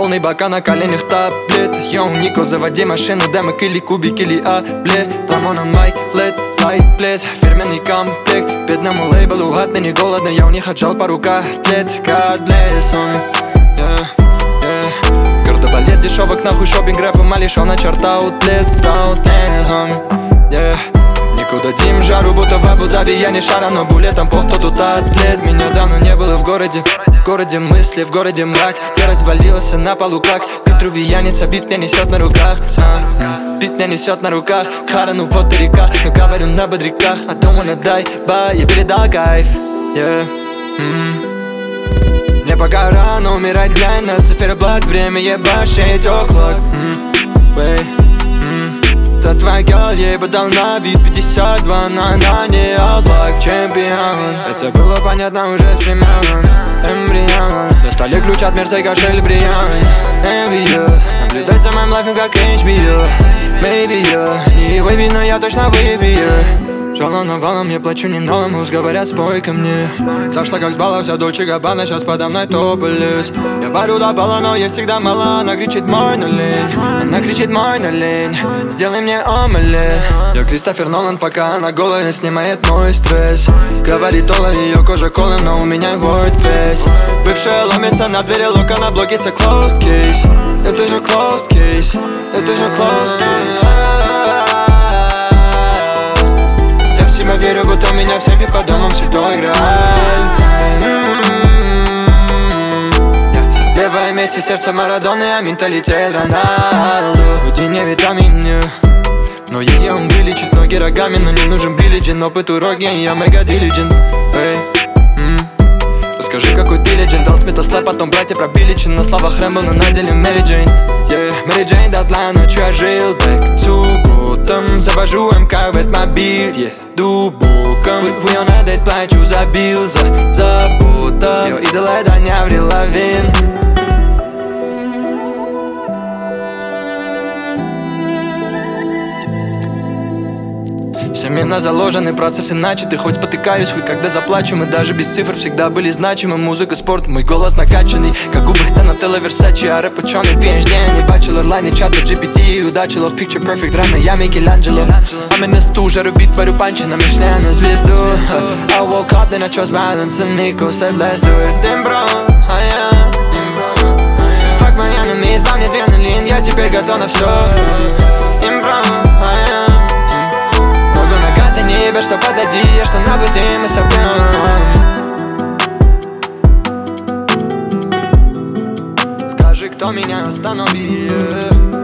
полный бака на коленях таблет. Йоу, Нико, заводи машину, демок или кубик или аблет. Ламон on my led, лайт-плед, фирменный комплект. Бедному лейблу гадно, не голодно, я у них отжал пару котлет. God bless, homie, yeah, yeah. Кардебалет, дешевок, нахуй шопинг, рэп, ума лишён, черта аутлет, homie, yeah. Никуда дим жару, будто в Абу-Даби, я не шара, но булетом пол, кто тут атлет. Меня давно не было в городе мысли, в городе мрак. Я развалился на полу как витрувиянец, а бит меня несет на руках. Бит меня несет на руках, хара, ну вот и река. Но говорю на бодряках, I don't wanna die, bye, я передал кайф, yeah. Мне пока рано умирать, глянь на циферблат. Время ебашить оклок, это твоя girl, ей бы дал на вид 52, но она не облак, чемпион. Это было понятно уже с времен эмбрион. На столе ключ от Мерса и кошель бриллиант. Envious, наблюдать за моим лайфом как HBO. Maybe я не выбей, но я точно выбью. Жалом навалом, я плачу не новым, муз говорят, спой ко мне. Сошла как с балла, вся Дольче Габбана, сейчас подо мной топлес. Я барю до балла, но ей всегда мало. Она кричит мой на лень, она кричит мой на лень. Сделай мне омелет. Я Кристофер Нолан, пока она голая, снимает мой стресс. Говорит Ола, ее кожа колем, но у меня WordPress. Бывшая ломится на двери, лока на блоке, это closed case. Это же closed case, это же closed case. Я верю, будто у меня в сейфе по домам святой Грааль. Левое Месси, сердце Марадоны, а менталитет Роналду. Вроде не витамин, но ее он вылечит ноги рогами, но не нужен билиджин. Опыт уроки, я мега дилиджент. Расскажи, какой ты легенд. Дал Смита слэп, потом братья про Биличин. На словах Рэмбо, но на деле Мэри Джейн. Мэри Джейн, датлайн, ночью я жил. Back to Gotham, завожу МК в Эдмобиль. Еду боком, вы на дейт, плачу за билл, за забота. Ее идола, это не Аврил Лавин. Семена заложены, процессы начаты. Хоть спотыкаюсь, хуй когда заплачу. Мы даже без цифр всегда были значимы. Музыка, спорт, мой голос накачанный, как губы Донателло Версачи. А рэп ученый, PhD, не бачелор, лайни, чата, GPT. Удачи, love, picture perfect, рано я Микеланджело. А меня стужа, рубит, варю панчи, намешляю на звезду. I woke up, then I chose violence, and Nico said let's do it. Damn, bro, fuck my enemies, дал мне адреналин, я теперь готов на все. Не ебешь, что позади, я что на пути мы собьем. Скажи, кто меня остановил.